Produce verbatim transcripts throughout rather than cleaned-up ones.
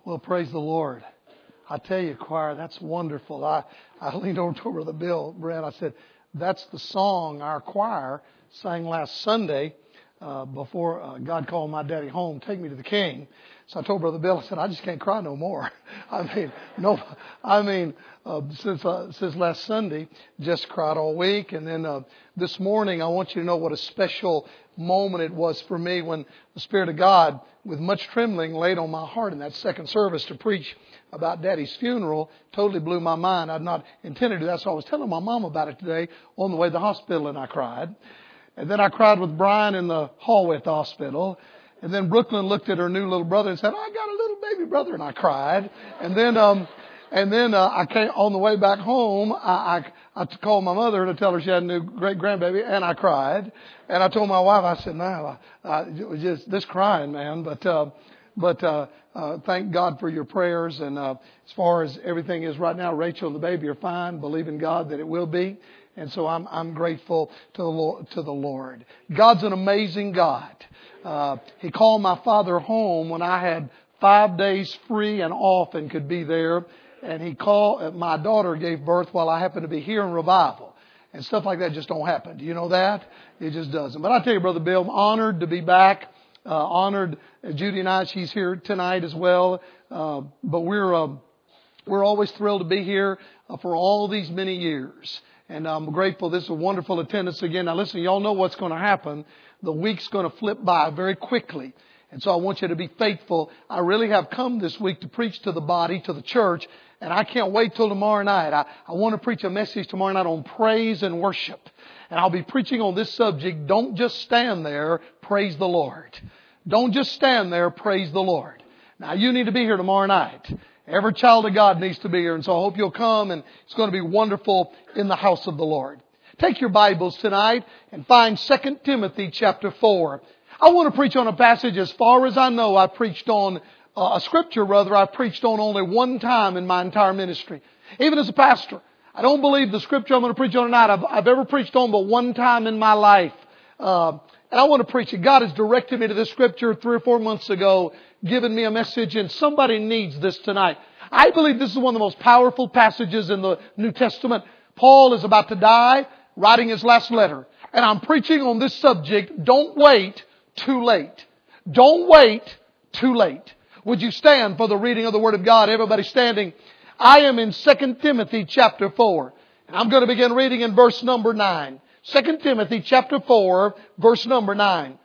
Well, praise the Lord. I tell you, choir, that's wonderful. I, I leaned over to Brother Bill, Brad. I said, that's the song our choir sang last Sunday uh, before uh, God called my daddy home, Take Me to the King. So I told Brother Bill, I said, I just can't cry no more. I mean, no, I mean, uh, since uh, since last Sunday, just cried all week. And then uh, this morning, I want you to know what a special moment it was for me when the Spirit of God, with much trembling, laid on my heart in that second service to preach about Daddy's funeral. Totally blew my mind. I'd not intended to do that, so I was telling my mom about it today on the way to the hospital, and I cried. And then I cried with Brian in the hallway at the hospital. And then Brooklyn looked at her new little brother and said, I got a little baby brother, and I cried. And then, um, and then uh, I came on the way back home. I, I, I called my mother to tell her she had a new great grandbaby, and I cried. And I told my wife, I said, "No, I, I, it was just this crying, man." But, uh, but uh, uh, thank God for your prayers. And uh, as far as everything is right now, Rachel and the baby are fine. Believe in God that it will be. And so I'm I'm grateful to the Lord. To the Lord. God's an amazing God. Uh, he called my father home when I had five days free and off and could be there. And he called, my daughter gave birth while I happened to be here in revival. And stuff like that just don't happen. Do you know that? It just doesn't. But I tell you, Brother Bill, I'm honored to be back. Uh, honored, uh, Judy and I, she's here tonight as well. Uh, but we're, uh, we're always thrilled to be here uh, for all these many years. And I'm grateful. This is a wonderful attendance again. Now listen, y'all know what's going to happen. The week's going to flip by very quickly. And so I want you to be faithful. I really have come this week to preach to the body, to the church. And I can't wait till tomorrow night. I, I want to preach a message tomorrow night on praise and worship. And I'll be preaching on this subject. Don't just stand there. Praise the Lord. Don't just stand there. Praise the Lord. Now you need to be here tomorrow night. Every child of God needs to be here. And so I hope you'll come, and it's going to be wonderful in the house of the Lord. Take your Bibles tonight and find Second Timothy chapter four. I want to preach on a passage, as far as I know, I preached on uh, a scripture, rather, I preached on only one time in my entire ministry. Even as a pastor, I don't believe the scripture I'm going to preach on tonight I've, I've ever preached on but one time in my life. Uh, and I want to preach it. God has directed me to this scripture three or four months ago, given me a message, and somebody needs this tonight. I believe this is one of the most powerful passages in the New Testament. Paul is about to die, writing his last letter. And I'm preaching on this subject. Don't wait too late. Don't wait too late. Would you stand for the reading of the Word of God? Everybody standing. I am in Second Timothy chapter four. And I'm going to begin reading in verse number nine. Second Timothy chapter four, verse number nine.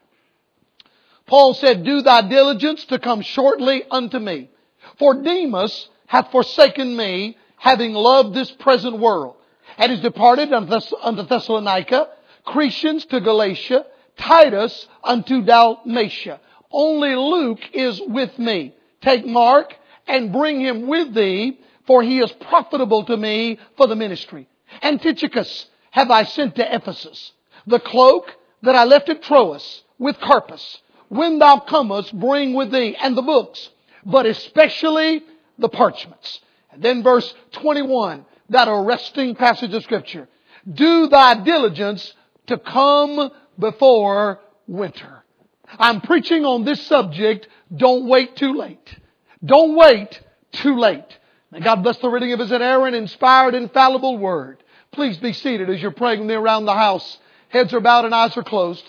Paul said, Do thy diligence to come shortly unto me. For Demas hath forsaken me, having loved this present world, and is departed unto Thessalonica, Crescens to Galatia, Titus unto Dalmatia. Only Luke is with me. Take Mark and bring him with thee, for he is profitable to me for the ministry. And Tychicus have I sent to Ephesus. The cloak that I left at Troas with Carpus, when thou comest, bring with thee, and the books, but especially the parchments. And then verse twenty-one, that arresting passage of Scripture. Do thy diligence to come before winter. I'm preaching on this subject. Don't wait too late. Don't wait too late. May God bless the reading of His inerrant, inspired, infallible Word. Please be seated as you're praying with me around the house. Heads are bowed and eyes are closed.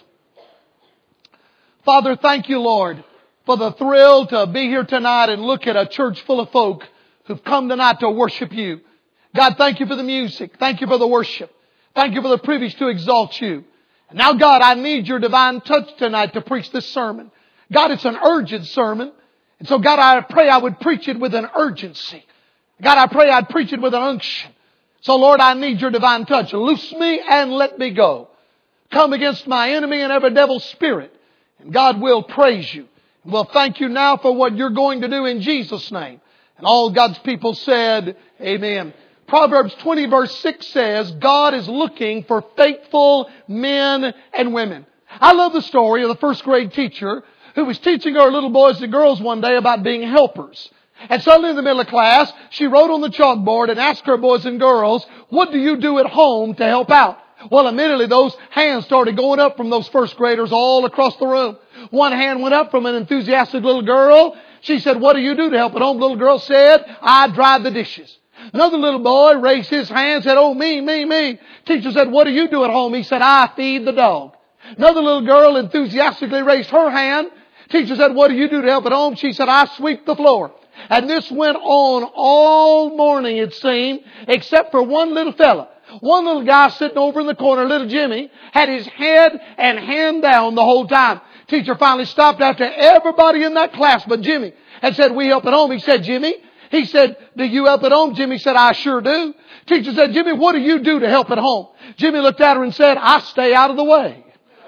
Father, thank you, Lord, for the thrill to be here tonight and look at a church full of folk who've come tonight to worship you. God, thank you for the music. Thank you for the worship. Thank you for the privilege to exalt you. And now, God, I need your divine touch tonight to preach this sermon. God, it's an urgent sermon. And so, God, I pray I would preach it with an urgency. God, I pray I'd preach it with an unction. So, Lord, I need your divine touch. Loose me and let me go. Come against my enemy and every devil's spirit. And God will praise you. And we'll thank you now for what you're going to do in Jesus' name. And all God's people said, Amen. Proverbs twenty verse six says, God is looking for faithful men and women. I love the story of the first grade teacher who was teaching her little boys and girls one day about being helpers. And suddenly in the middle of class, she wrote on the chalkboard and asked her boys and girls, what do you do at home to help out? Well, immediately those hands started going up from those first graders all across the room. One hand went up from an enthusiastic little girl. She said, what do you do to help at home? Little girl said, I drive the dishes. Another little boy raised his hand, said, oh, me, me, me. Teacher said, what do you do at home? He said, I feed the dog. Another little girl enthusiastically raised her hand. Teacher said, what do you do to help at home? She said, I sweep the floor. And this went on all morning, it seemed, except for one little fella. One little guy sitting over in the corner, little Jimmy, had his head and hand down the whole time. Teacher finally stopped after everybody in that class but Jimmy and said, we help at home. He said, Jimmy, he said, do you help at home? Jimmy said, I sure do. Teacher said, Jimmy, what do you do to help at home? Jimmy looked at her and said, I stay out of the way.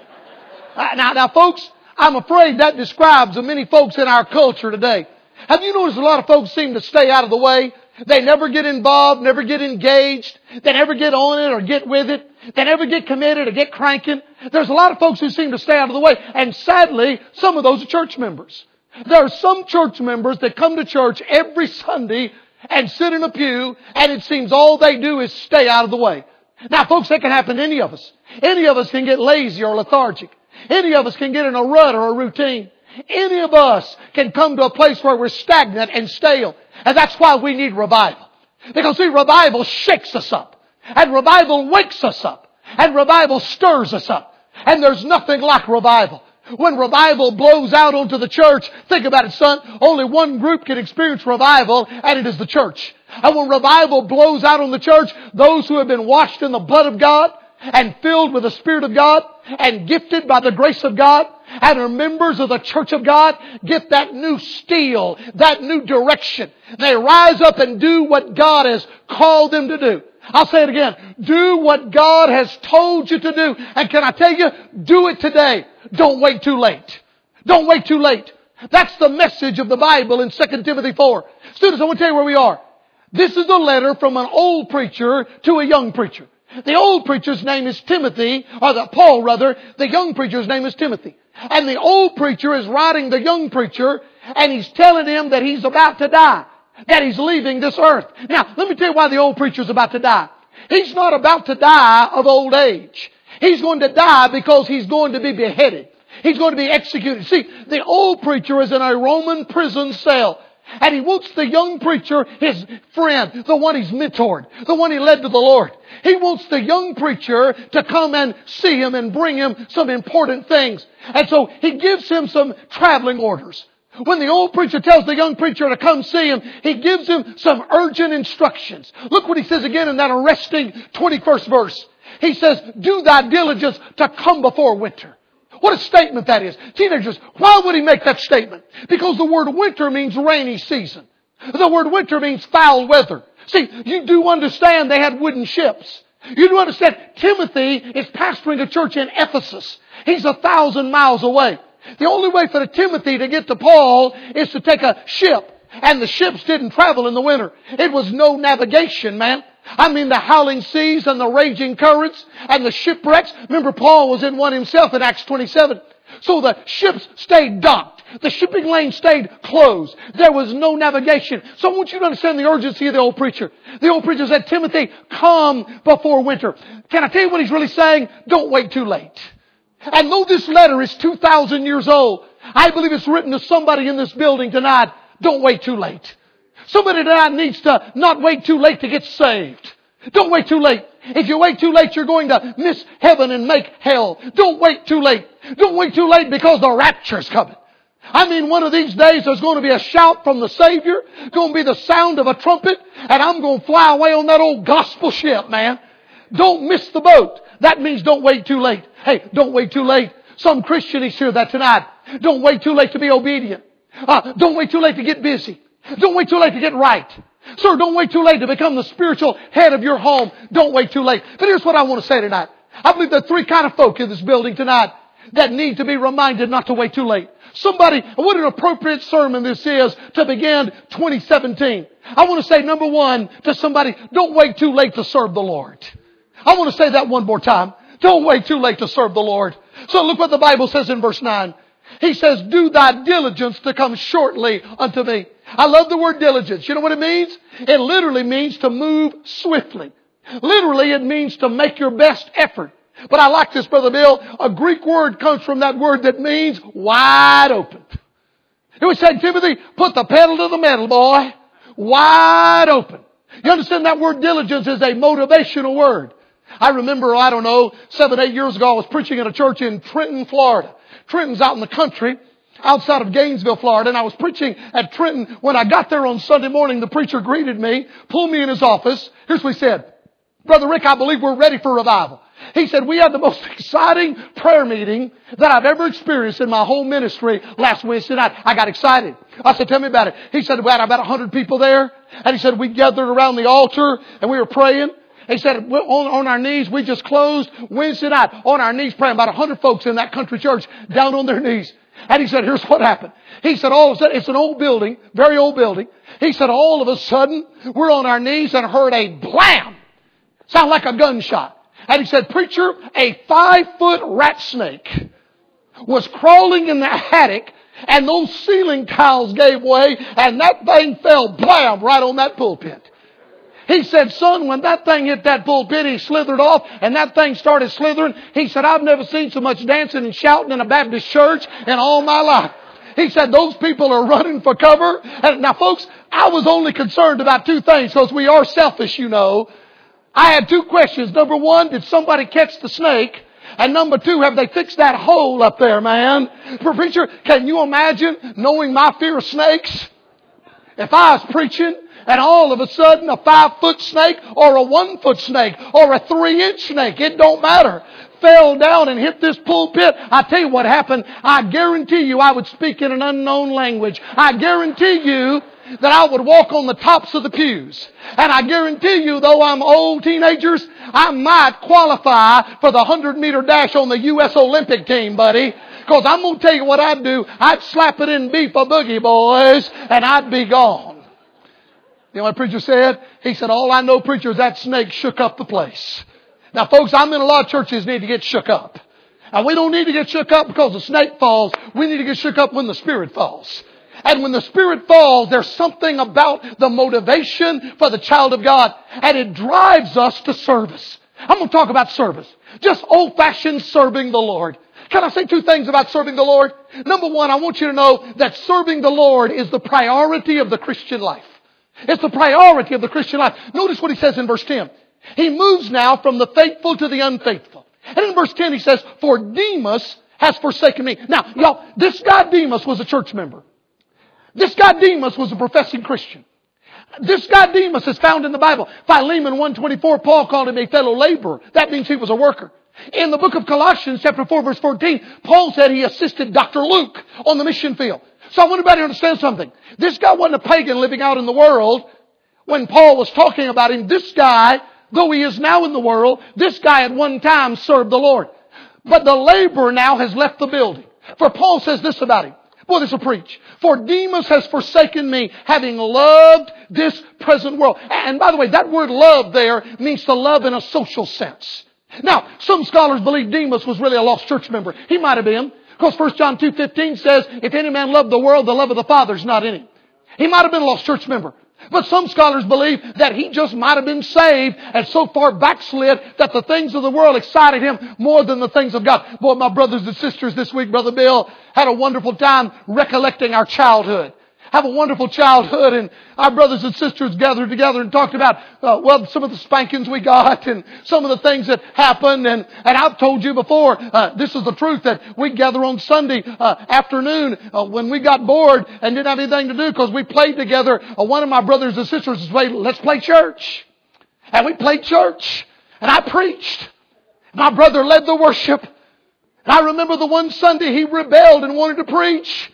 now, now, folks, I'm afraid that describes the many folks in our culture today. Have you noticed a lot of folks seem to stay out of the way? They never get involved, never get engaged. They never get on it or get with it. They never get committed or get cranking. There's a lot of folks who seem to stay out of the way. And sadly, some of those are church members. There are some church members that come to church every Sunday and sit in a pew, and it seems all they do is stay out of the way. Now, folks, that can happen to any of us. Any of us can get lazy or lethargic. Any of us can get in a rut or a routine. Any of us can come to a place where we're stagnant and stale. And that's why we need revival. Because, see, revival shakes us up. And revival wakes us up. And revival stirs us up. And there's nothing like revival. When revival blows out onto the church, think about it, son, only one group can experience revival, and it is the church. And when revival blows out on the church, those who have been washed in the blood of God, and filled with the Spirit of God, and gifted by the grace of God, and are members of the church of God, get that new steel, that new direction. They rise up and do what God has called them to do. I'll say it again. Do what God has told you to do. And can I tell you, do it today. Don't wait too late. Don't wait too late. That's the message of the Bible in Second Timothy four. Students, I want to tell you where we are. This is a letter from an old preacher to a young preacher. The old preacher's name is Timothy, or the, Paul rather. The young preacher's name is Timothy. And the old preacher is writing the young preacher, and he's telling him that he's about to die. That he's leaving this earth. Now, let me tell you why the old preacher's about to die. He's not about to die of old age. He's going to die because he's going to be beheaded. He's going to be executed. See, the old preacher is in a Roman prison cell. And he wants the young preacher, his friend, the one he's mentored, the one he led to the Lord. He wants the young preacher to come and see him and bring him some important things. And so he gives him some traveling orders. When the old preacher tells the young preacher to come see him, he gives him some urgent instructions. Look what he says again in that arresting twenty-first verse. He says, do thy diligence to come before winter. What a statement that is. Teenagers, why would he make that statement? Because the word winter means rainy season. The word winter means foul weather. See, you do understand they had wooden ships. You do understand Timothy is pastoring a church in Ephesus. He's a thousand miles away. The only way for the Timothy to get to Paul is to take a ship. And the ships didn't travel in the winter. It was no navigation, man. I mean, the howling seas and the raging currents and the shipwrecks. Remember, Paul was in one himself in Acts twenty-seven. So the ships stayed docked. The shipping lane stayed closed. There was no navigation. So I want you to understand the urgency of the old preacher. The old preacher said, Timothy, come before winter. Can I tell you what he's really saying? Don't wait too late. And though this letter is two thousand years old, I believe it's written to somebody in this building tonight. Don't wait too late. Somebody tonight needs to not wait too late to get saved. Don't wait too late. If you wait too late, you're going to miss heaven and make hell. Don't wait too late. Don't wait too late because the rapture's coming. I mean, one of these days there's going to be a shout from the Savior. Going to be the sound of a trumpet. And I'm going to fly away on that old gospel ship, man. Don't miss the boat. That means don't wait too late. Hey, don't wait too late. Some Christian needs to hear that tonight. Don't wait too late to be obedient. Uh, don't wait too late to get busy. Don't wait too late to get right. Sir, don't wait too late to become the spiritual head of your home. Don't wait too late. But here's what I want to say tonight. I believe there are three kind of folk in this building tonight that need to be reminded not to wait too late. Somebody, what an appropriate sermon this is to begin twenty seventeen. I want to say, number one, to somebody, don't wait too late to serve the Lord. I want to say that one more time. Don't wait too late to serve the Lord. So look what the Bible says in verse nine. He says, do thy diligence to come shortly unto me. I love the word diligence. You know what it means? It literally means to move swiftly. Literally, it means to make your best effort. But I like this, Brother Bill. A Greek word comes from that word that means wide open. It was saying, Timothy, put the pedal to the metal, boy. Wide open. You understand that word diligence is a motivational word. I remember, I don't know, seven, eight years ago, I was preaching at a church in Trenton, Florida. Trenton's out in the country, outside of Gainesville, Florida, and I was preaching at Trenton. When I got there on Sunday morning, the preacher greeted me, pulled me in his office. Here's what he said. Brother Rick, I believe we're ready for revival. He said, we had the most exciting prayer meeting that I've ever experienced in my whole ministry last Wednesday night. I got excited. I said, tell me about it. He said, we had about one hundred people there. And he said, we gathered around the altar and we were praying. He said, on, on our knees, we just closed Wednesday night on our knees praying. About one hundred folks in that country church down on their knees. And he said, here's what happened. He said, all of a sudden, it's an old building, very old building. He said, all of a sudden, we're on our knees and heard a blam. Sound like a gunshot. And he said, preacher, a five-foot rat snake was crawling in the attic and those ceiling tiles gave way and that thing fell blam right on that pulpit. He said, son, when that thing hit that pulpit, he slithered off and that thing started slithering. He said, I've never seen so much dancing and shouting in a Baptist church in all my life. He said, those people are running for cover. And now, folks, I was only concerned about two things because we are selfish, you know. I had two questions. Number one, did somebody catch the snake? And number two, have they fixed that hole up there, man? Preacher, can you imagine knowing my fear of snakes? If I was preaching and all of a sudden a five-foot snake or a one-foot snake or a three-inch snake, it don't matter, fell down and hit this pulpit, I tell you what happened. I guarantee you I would speak in an unknown language. I guarantee you that I would walk on the tops of the pews. And I guarantee you, though I'm old teenagers, I might qualify for the one hundred meter dash on the U S Olympic team, buddy. Because I'm going to tell you what I'd do. I'd slap it in beef a boogie, boys, and I'd be gone. You know what the preacher said? He said, all I know, preacher, is that snake shook up the place. Now, folks, I'm in a lot of churches need to get shook up. And we don't need to get shook up because the snake falls. We need to get shook up when the Spirit falls. And when the Spirit falls, there's something about the motivation for the child of God. And it drives us to service. I'm going to talk about service. Just old-fashioned serving the Lord. Can I say two things about serving the Lord? Number one, I want you to know that serving the Lord is the priority of the Christian life. It's the priority of the Christian life. Notice what he says in verse ten. He moves now from the faithful to the unfaithful. And in verse ten he says, for Demas has forsaken me. Now, y'all, this guy Demas was a church member. This guy Demas was a professing Christian. This guy Demas is found in the Bible. Philemon one twenty-four, Paul called him a fellow laborer. That means he was a worker. In the book of Colossians, chapter four, verse fourteen, Paul said he assisted Doctor Luke on the mission field. So I want everybody to understand something. This guy wasn't a pagan living out in the world when Paul was talking about him. This guy, though he is now in the world, this guy at one time served the Lord. But the laborer now has left the building. For Paul says this about him. Boy, this will preach. For Demas has forsaken me, having loved this present world. And by the way, that word love there means to love in a social sense. Now, some scholars believe Demas was really a lost church member. He might have been. Because First John two fifteen says, if any man love the world, the love of the Father is not in him. He might have been a lost church member. But some scholars believe that he just might have been saved and so far backslid that the things of the world excited him more than the things of God. Boy, my brothers and sisters this week, Brother Bill, had a wonderful time recollecting our childhood. Have a wonderful childhood, and our brothers and sisters gathered together and talked about, uh, well, some of the spankings we got and some of the things that happened. And, and I've told you before, uh, this is the truth, that we gather on Sunday uh, afternoon uh, when we got bored and didn't have anything to do because we played together. Uh, one of my brothers and sisters said, let's play church. And we played church, and I preached. My brother led the worship. And I remember the one Sunday he rebelled and wanted to preach.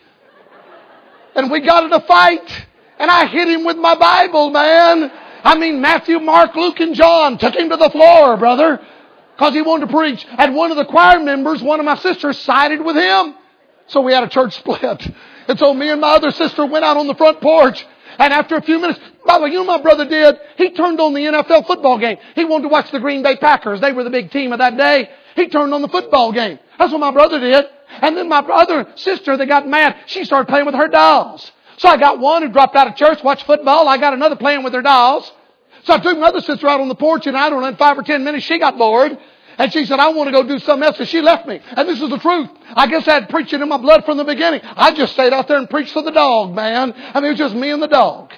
And we got in a fight. And I hit him with my Bible, man. I mean, Matthew, Mark, Luke, and John. Took him to the floor, brother. Because he wanted to preach. And one of the choir members, one of my sisters, sided with him. So we had a church split. And so me and my other sister went out on the front porch. And after a few minutes, by the way, you know what my brother did? He turned on the N F L football game. He wanted to watch the Green Bay Packers. They were the big team of that day. He turned on the football game. That's what my brother did. And then my other sister, they got mad. She started playing with her dolls. So I got one who dropped out of church, watched football. I got another playing with her dolls. So I took my other sister out on the porch, and I don't know, in five or ten minutes, she got bored. And she said, I want to go do something else. And she left me. And this is the truth. I guess I had preaching in my blood from the beginning. I just stayed out there and preached to the dog, man. I mean, it was just me and the dog.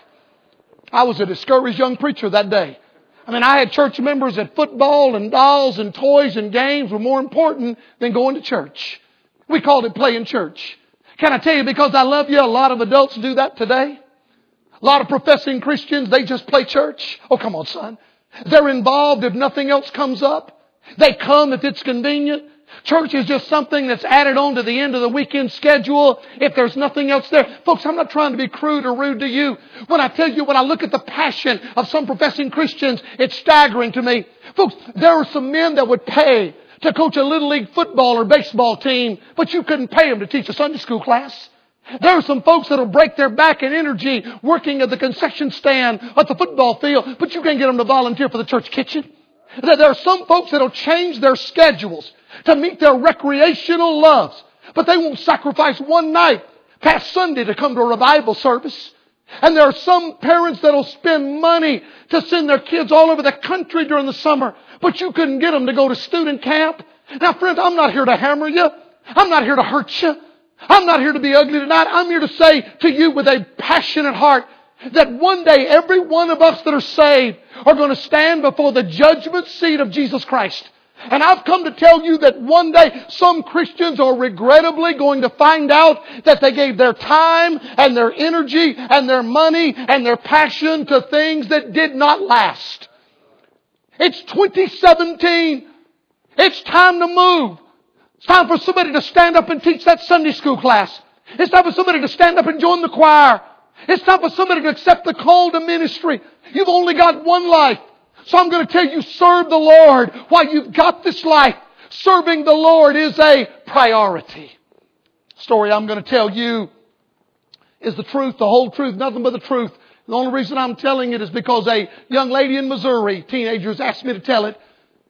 I was a discouraged young preacher that day. I mean, I had church members that football and dolls and toys and games were more important than going to church. We called it playing church. Can I tell you, because I love you, a lot of adults do that today. A lot of professing Christians, they just play church. Oh, come on, son. They're involved if nothing else comes up. They come if it's convenient. Church is just something that's added on to the end of the weekend schedule if there's nothing else there. Folks, I'm not trying to be crude or rude to you. When I tell you, when I look at the passion of some professing Christians, it's staggering to me. Folks, there are some men that would pay to coach a little league football or baseball team, but you couldn't pay them to teach a Sunday school class. There are some folks that will break their back and energy working at the concession stand at the football field, but you can't get them to volunteer for the church kitchen. There are some folks that will change their schedules to meet their recreational loves, but they won't sacrifice one night past Sunday to come to a revival service. And there are some parents that will spend money to send their kids all over the country during the summer, but you couldn't get them to go to student camp. Now, friends, I'm not here to hammer you. I'm not here to hurt you. I'm not here to be ugly tonight. I'm here to say to you with a passionate heart that one day every one of us that are saved are going to stand before the judgment seat of Jesus Christ. And I've come to tell you that one day some Christians are regrettably going to find out that they gave their time and their energy and their money and their passion to things that did not last. It's twenty seventeen. It's time to move. It's time for somebody to stand up and teach that Sunday school class. It's time for somebody to stand up and join the choir. It's time for somebody to accept the call to ministry. You've only got one life. So I'm going to tell you, serve the Lord while you've got this life. Serving the Lord is a priority. The story I'm going to tell you is the truth, the whole truth, nothing but the truth. The only reason I'm telling it is because a young lady in Missouri, teenagers, asked me to tell it.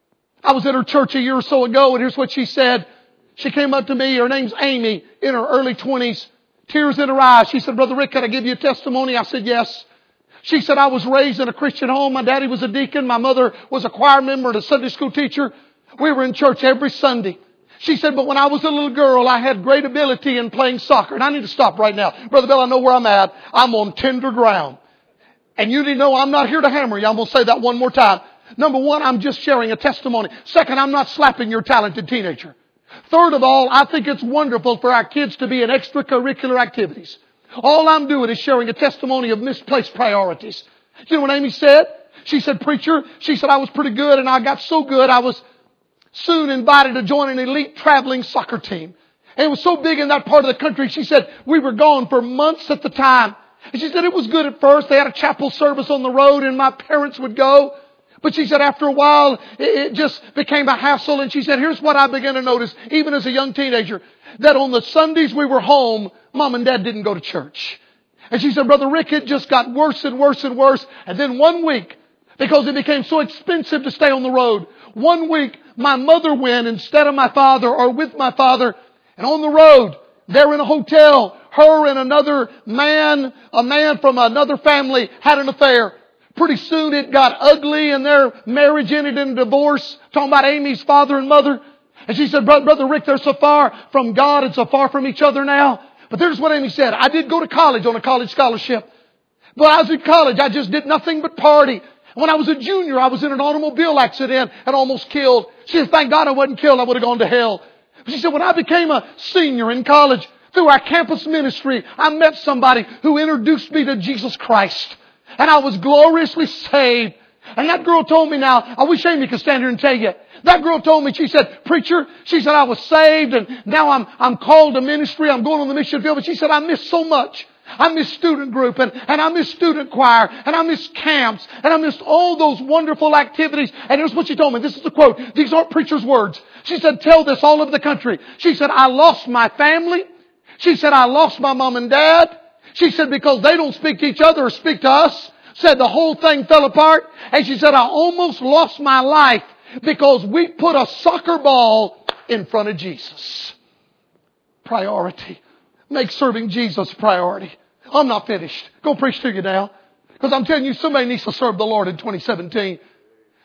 I was at her church a year or so ago, and here's what she said. She came up to me. Her name's Amy, in her early twenties. Tears in her eyes. She said, Brother Rick, can I give you a testimony? I said, yes. She said, I was raised in a Christian home. My daddy was a deacon. My mother was a choir member and a Sunday school teacher. We were in church every Sunday. She said, but when I was a little girl, I had great ability in playing soccer. And I need to stop right now. Brother Bill, I know where I'm at. I'm on tender ground. And you need to know I'm not here to hammer you. I'm going to say that one more time. Number one, I'm just sharing a testimony. Second, I'm not slapping your talented teenager. Third of all, I think it's wonderful for our kids to be in extracurricular activities. All I'm doing is sharing a testimony of misplaced priorities. You know what Amy said? She said, preacher, she said, I was pretty good and I got so good I was soon invited to join an elite traveling soccer team. And it was so big in that part of the country, she said, we were gone for months at the time. And she said, it was good at first. They had a chapel service on the road and my parents would go. But she said after a while, it just became a hassle. And she said, here's what I began to notice, even as a young teenager, that on the Sundays we were home, Mom and Dad didn't go to church. And she said, Brother Rick, it just got worse and worse and worse. And then one week, because it became so expensive to stay on the road, one week my mother went instead of my father or with my father. And on the road, they're in a hotel. Her and another man, a man from another family had an affair. Pretty soon it got ugly and their marriage ended in divorce. Talking about Amy's father and mother. And she said, Brother Rick, they're so far from God and so far from each other now. But there's what Amy said. I did go to college on a college scholarship. But I was in college. I just did nothing but party. When I was a junior, I was in an automobile accident and almost killed. She said, thank God I wasn't killed. I would have gone to hell. She said, when I became a senior in college, through our campus ministry, I met somebody who introduced me to Jesus Christ. And I was gloriously saved. And that girl told me now, I wish Amy could stand here and tell you. That girl told me, she said, preacher, she said, I was saved and now I'm, I'm called to ministry. I'm going on the mission field. But she said, I miss so much. I miss student group and, and I miss student choir and I miss camps and I missed all those wonderful activities. And here's what she told me. This is the quote. These aren't preacher's words. She said, tell this all over the country. She said, I lost my family. She said, I lost my mom and dad. She said, because they don't speak to each other or speak to us. Said the whole thing fell apart. And she said, I almost lost my life because we put a soccer ball in front of Jesus. Priority. Make serving Jesus a priority. I'm not finished. Go preach to you now. Because I'm telling you, somebody needs to serve the Lord in twenty seventeen.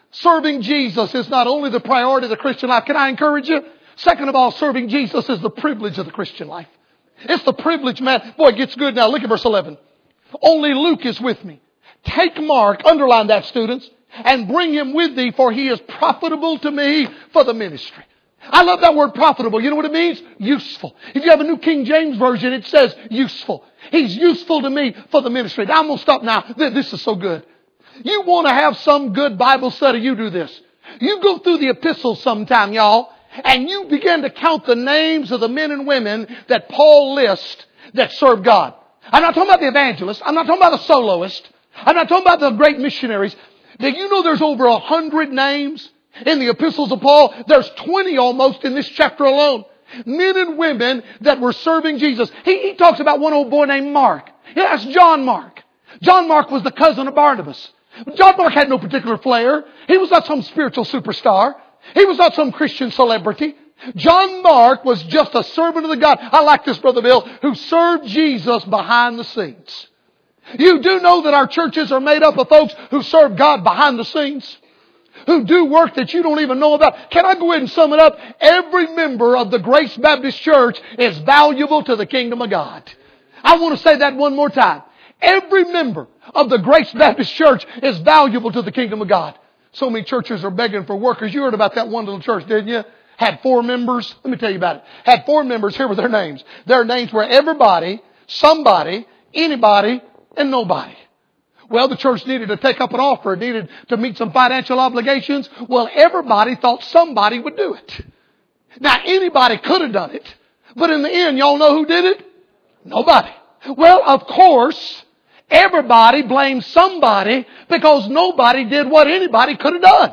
Serving Jesus is not only the priority of the Christian life. Can I encourage you? Second of all, serving Jesus is the privilege of the Christian life. It's the privilege, man. Boy, it gets good now. Look at verse eleven. Only Luke is with me. Take Mark, underline that, students, and bring him with thee, for he is profitable to me for the ministry. I love that word profitable. You know what it means? Useful. If you have a New King James Version, it says useful. He's useful to me for the ministry. Now, I'm going to stop now. This is so good. You want to have some good Bible study, you do this. You go through the epistles sometime, y'all, and you begin to count the names of the men and women that Paul lists that serve God. I'm not talking about the evangelists. I'm not talking about the soloist. I'm not talking about the great missionaries. Did you know there's over a hundred names in the epistles of Paul? There's twenty almost in this chapter alone. Men and women that were serving Jesus. He, he talks about one old boy named Mark. Yeah, that's John Mark. John Mark was the cousin of Barnabas. John Mark had no particular flair. He was not some spiritual superstar. He was not some Christian celebrity. John Mark was just a servant of the God. I like this, Brother Bill, who served Jesus behind the scenes. You do know that our churches are made up of folks who serve God behind the scenes, who do work that you don't even know about. Can I go ahead and sum it up? Every member of the Grace Baptist Church is valuable to the kingdom of God. I want to say that one more time. Every member of the Grace Baptist Church is valuable to the kingdom of God. So many churches are begging for workers. You heard about that one little church, didn't you? Had four members. Let me tell you about it. Had four members. Here were their names. Their names were everybody, somebody, anybody, and nobody. Well, the church needed to take up an offer. It needed to meet some financial obligations. Well, everybody thought somebody would do it. Now, anybody could have done it. But in the end, y'all know who did it? Nobody. Well, of course, everybody blamed somebody because nobody did what anybody could have done.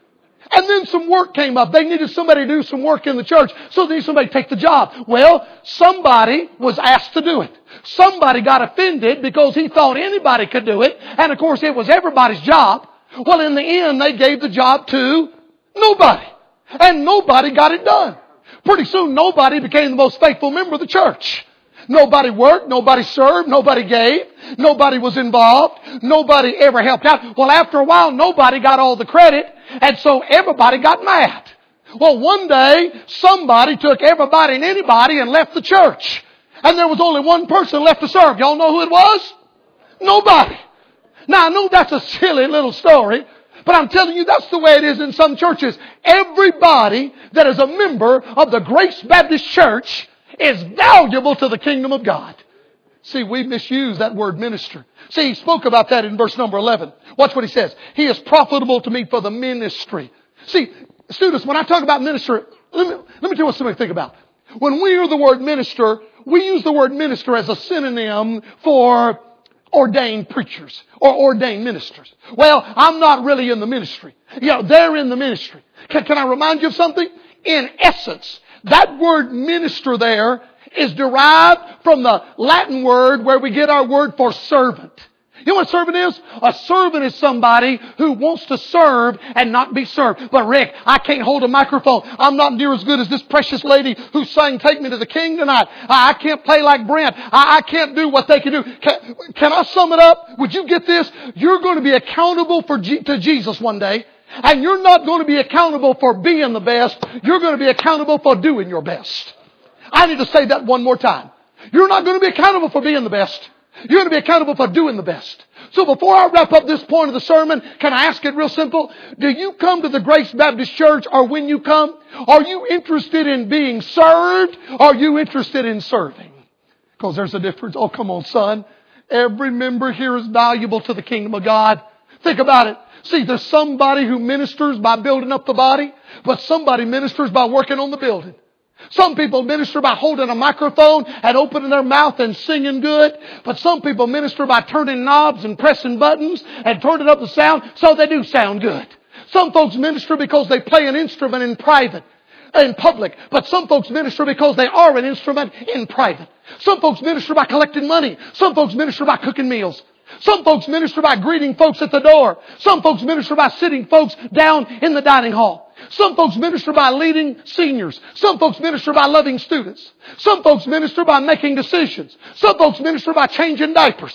And then some work came up. They needed somebody to do some work in the church, so they needed somebody to take the job. Well, somebody was asked to do it. Somebody got offended because he thought anybody could do it. And of course, it was everybody's job. Well, in the end, they gave the job to nobody. And nobody got it done. Pretty soon, nobody became the most faithful member of the church. Nobody worked, nobody served, nobody gave, nobody was involved, nobody ever helped out. Well, after a while, nobody got all the credit, and so everybody got mad. Well, one day, somebody took everybody and anybody and left the church. And there was only one person left to serve. Y'all know who it was? Nobody. Now, I know that's a silly little story, but I'm telling you, that's the way it is in some churches. Everybody that is a member of the Grace Baptist Church is valuable to the kingdom of God. See, we misuse that word minister. See, he spoke about that in verse number eleven. Watch what he says. He is profitable to me for the ministry. See, students, when I talk about minister, let me, let me tell you what somebody think about. When we hear the word minister, we use the word minister as a synonym for ordained preachers or ordained ministers. Well, I'm not really in the ministry. You know, they're in the ministry. Can, can I remind you of something? In essence, that word minister there is derived from the Latin word where we get our word for servant. You know what a servant is? A servant is somebody who wants to serve and not be served. But Rick, I can't hold a microphone. I'm not near as good as this precious lady who sang Take Me to the King tonight. I can't play like Brent. I can't do what they can do. Can, can I sum it up? Would you get this? You're going to be accountable for G- to Jesus one day. And you're not going to be accountable for being the best. You're going to be accountable for doing your best. I need to say that one more time. You're not going to be accountable for being the best. You're going to be accountable for doing the best. So before I wrap up this point of the sermon, can I ask it real simple? Do you come to the Grace Baptist Church, or when you come, are you interested in being served, or are you interested in serving? Because there's a difference. Oh, come on, son. Every member here is valuable to the kingdom of God. Think about it. See, there's somebody who ministers by building up the body, but somebody ministers by working on the building. Some people minister by holding a microphone and opening their mouth and singing good, but some people minister by turning knobs and pressing buttons and turning up the sound so they do sound good. Some folks minister because they play an instrument in private, in public, but some folks minister because they are an instrument in private. Some folks minister by collecting money. Some folks minister by cooking meals. Some folks minister by greeting folks at the door. Some folks minister by sitting folks down in the dining hall. Some folks minister by leading seniors. Some folks minister by loving students. Some folks minister by making decisions. Some folks minister by changing diapers.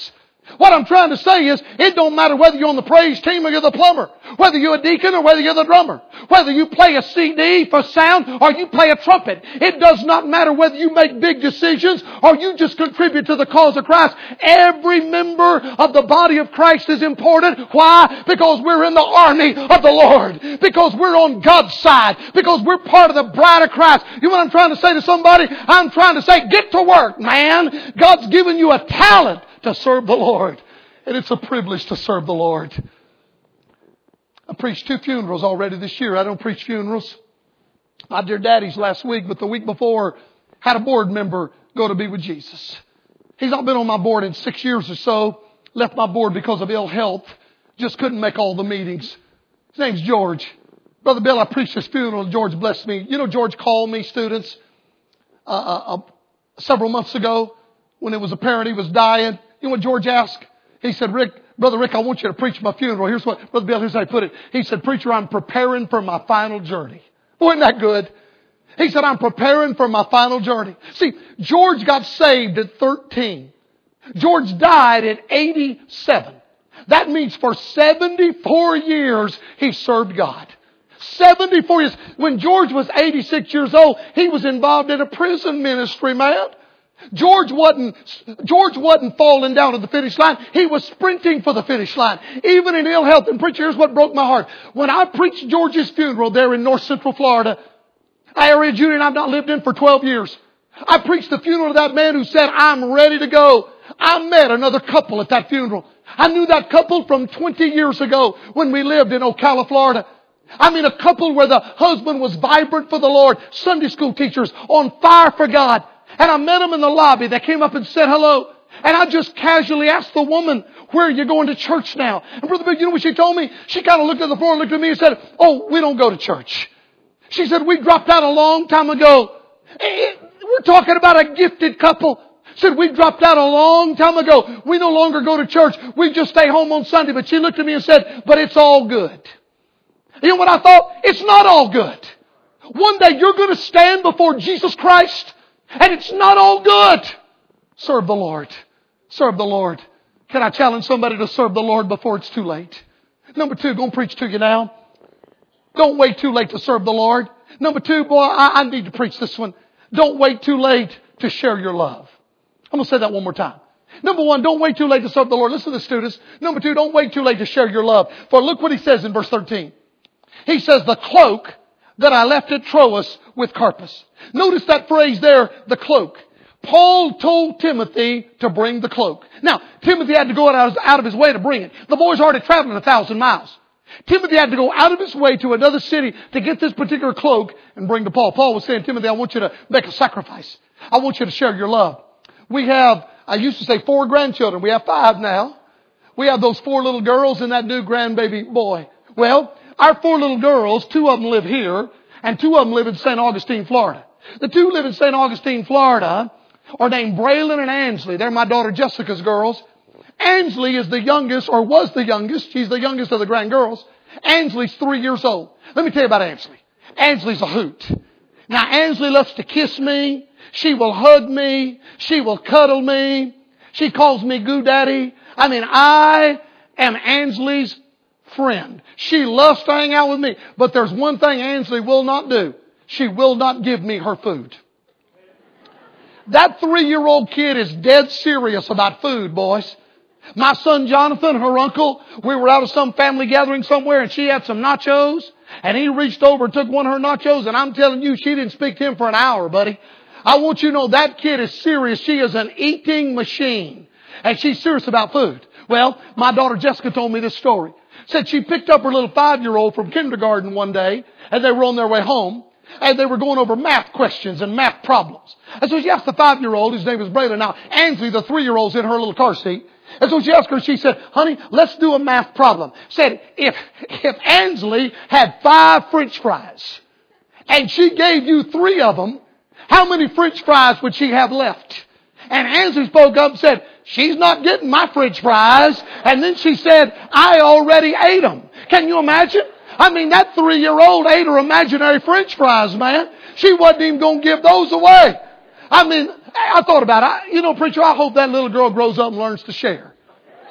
What I'm trying to say is, it don't matter whether you're on the praise team or you're the plumber, whether you're a deacon or whether you're the drummer, whether you play a C D for sound or you play a trumpet. It does not matter whether you make big decisions or you just contribute to the cause of Christ. Every member of the body of Christ is important. Why? Because we're in the army of the Lord. Because we're on God's side. Because we're part of the bride of Christ. You know what I'm trying to say to somebody? I'm trying to say, get to work, man. God's given you a talent to serve the Lord. And it's a privilege to serve the Lord. I preached two funerals already this year. I don't preach funerals. My dear daddy's last week, but the week before had a board member go to be with Jesus. He's not been on my board in six years or so. Left my board because of ill health. Just couldn't make all the meetings. His name's George. Brother Bill, I preached his funeral and George blessed me. You know, George called me, students, uh, uh, several months ago when it was apparent he was dying. You know what George asked? He said, Rick, Brother Rick, I want you to preach my funeral. Here's what, Brother Bill, here's how he put it. He said, preacher, I'm preparing for my final journey. Wasn't that good? He said, I'm preparing for my final journey. See, George got saved at thirteen. George died at eighty-seven. That means for seventy-four years, he served God. seventy-four years. When George was eighty-six years old, he was involved in a prison ministry, man. George wasn't, George wasn't falling down to the finish line. He was sprinting for the finish line. Even in ill health. And preacher, here's what broke my heart. When I preached George's funeral there in North Central Florida, area Judy and I've not lived in for twelve years. I preached the funeral of that man who said, I'm ready to go. I met another couple at that funeral. I knew that couple from twenty years ago when we lived in Ocala, Florida. I mean, a couple where the husband was vibrant for the Lord, Sunday school teachers, on fire for God. And I met them in the lobby. They came up and said hello. And I just casually asked the woman, where are you going to church now? And Brother Bill, you know what she told me? She kind of looked at the floor and looked at me and said, oh, we don't go to church. She said, we dropped out a long time ago. We're talking about a gifted couple. Said, we dropped out a long time ago. We no longer go to church. We just stay home on Sunday. But she looked at me and said, but it's all good. You know what I thought? It's not all good. One day you're going to stand before Jesus Christ. And it's not all good. Serve the Lord. Serve the Lord. Can I challenge somebody to serve the Lord before it's too late? Number two, going to preach to you now. Don't wait too late to serve the Lord. Number two, boy, I, I need to preach this one. Don't wait too late to share your love. I'm going to say that one more time. Number one, don't wait too late to serve the Lord. Listen to this, students. Number two, don't wait too late to share your love. For look what he says in verse thirteen. He says, the cloak that I left at Troas with Carpus. Notice that phrase there, the cloak. Paul told Timothy to bring the cloak. Now, Timothy had to go out of his way to bring it. The boy's already traveling a thousand miles. Timothy had to go out of his way to another city to get this particular cloak and bring to Paul. Paul was saying, Timothy, I want you to make a sacrifice. I want you to share your love. We have, I used to say four grandchildren. We have five now. We have those four little girls and that new grandbaby boy. Well, our four little girls, two of them live here, and two of them live in Saint Augustine, Florida. The two live in Saint Augustine, Florida, are named Braylon and Ansley. They're my daughter Jessica's girls. Ansley is the youngest, or was the youngest. She's the youngest of the grand girls. Ansley's three years old. Let me tell you about Ansley. Ansley's a hoot. Now, Ansley loves to kiss me. She will hug me. She will cuddle me. She calls me Goo Daddy. I mean, I am Ansley's friend. She loves to hang out with me. But there's one thing Ansley will not do. She will not give me her food. That three-year-old kid is dead serious about food, boys. My son Jonathan, her uncle, we were out of some family gathering somewhere and she had some nachos. And he reached over and took one of her nachos. And I'm telling you, she didn't speak to him for an hour, buddy. I want you to know that kid is serious. She is an eating machine. And she's serious about food. Well, my daughter Jessica told me this story. Said she picked up her little five-year-old from kindergarten one day and they were on their way home. And they were going over math questions and math problems. And so she asked the five-year-old, whose name was Braylon. Now, Ansley, the three-year-old's in her little car seat. And so she asked her, she said, honey, let's do a math problem. Said, if, if Ansley had five French fries and she gave you three of them, how many French fries would she have left? And Ansley spoke up and said, she's not getting my French fries. And then she said, I already ate them. Can you imagine? I mean, that three-year-old ate her imaginary French fries, man. She wasn't even going to give those away. I mean, I thought about it. I, you know, preacher, I hope that little girl grows up and learns to share.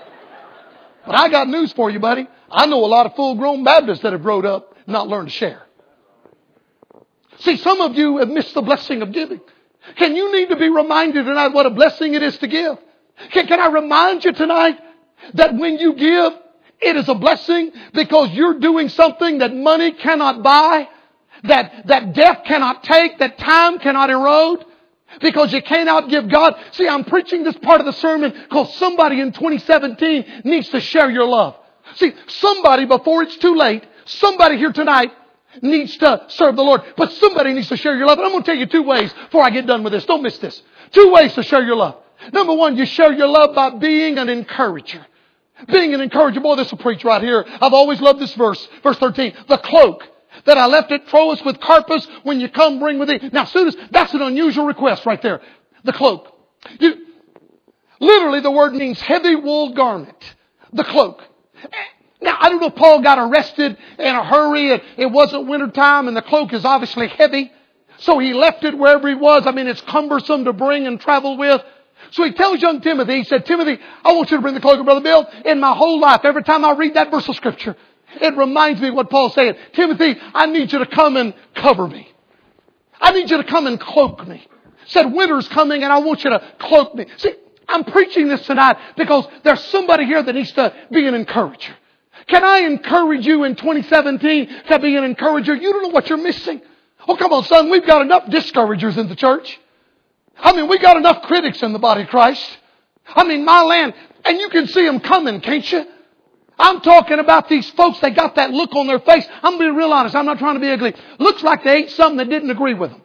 But I got news for you, buddy. I know a lot of full-grown Baptists that have grown up and not learned to share. See, some of you have missed the blessing of giving. Can you need to be reminded tonight what a blessing it is to give? Can, can I remind you tonight that when you give, it is a blessing because you're doing something that money cannot buy, that, that death cannot take, that time cannot erode, because you can't outgive God. See, I'm preaching this part of the sermon because somebody in twenty seventeen needs to share your love. See, somebody before it's too late, somebody here tonight needs to serve the Lord. But somebody needs to share your love. And I'm going to tell you two ways before I get done with this. Don't miss this. Two ways to share your love. Number one, you share your love by being an encourager. Being an encourager. Boy, this will preach right here. I've always loved this verse. Verse thirteen. The cloak that I left at Troas with Carpus, when you come, bring with thee. Now, soon as, that's an unusual request right there. The cloak. You, literally, the word means heavy wool garment. The cloak. Now, I don't know if Paul got arrested in a hurry. It, it wasn't wintertime and the cloak is obviously heavy. So he left it wherever he was. I mean, it's cumbersome to bring and travel with. So he tells young Timothy, he said, Timothy, I want you to bring the cloak of Brother Bill. In my whole life, every time I read that verse of Scripture, it reminds me of what Paul's saying. Timothy, I need you to come and cover me. I need you to come and cloak me. He said, winter's coming and I want you to cloak me. See, I'm preaching this tonight because there's somebody here that needs to be an encourager. Can I encourage you in twenty seventeen to be an encourager? You don't know what you're missing. Oh, come on, son. We've got enough discouragers in the church. I mean, we got enough critics in the body of Christ. I mean, my land. And you can see them coming, can't you? I'm talking about these folks. They got that look on their face. I'm being real honest. I'm not trying to be ugly. Looks like they ate something that didn't agree with them.